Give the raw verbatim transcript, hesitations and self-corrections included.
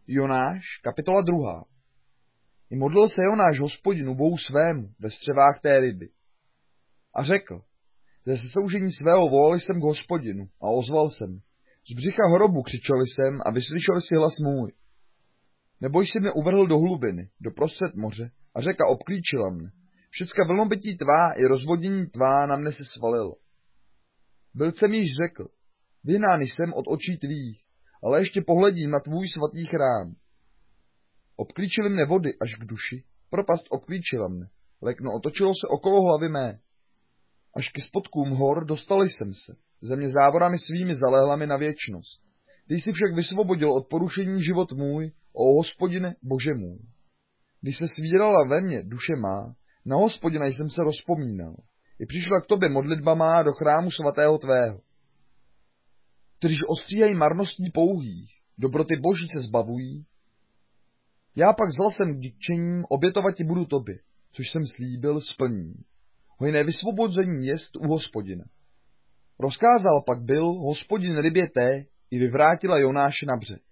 Jonáš, kapitola druhá. I modlil se Jonáš Hospodinu Bohu svému ve střevách té ryby. A řekl, ze sesoužení svého volal jsem k Hospodinu a ozval jsem. Z břicha hrobu křičeli jsem a vyslyšeli si hlas můj. Nebo jsi mne uvrhl do hlubiny, do prostřed moře a řeka obklíčila mne. Všecka vlnobytí tvá i rozvodění tvá na mne se svalilo. Byl jsem již řekl, vyhnán jsem od očí tvých, ale ještě pohledím na tvůj svatý chrám. Obklíčily mne vody až k duši, propast obklíčila mne, lekno otočilo se okolo hlavy mé. Až ke spodkům hor dostal jsem se, země závorami svými zalehla mi na věčnost. Ty jsi však vysvobodil od porušení život můj, o Hospodine, Bože můj. Když se svírala ve mně duše má, na Hospodina jsem se rozpomínal. I přišla k tobě modlitba má do chrámu svatého tvého. Kteříž ostříhají marností pouhých, dobroty Boží se zbavují. Já pak zval jsem k děčením, obětovati budu tobě, což jsem slíbil, splním. Hojné vysvobození jest u Hospodina. Rozkázal pak byl Hospodin rybě té i vyvrátila Jonáše na břeh.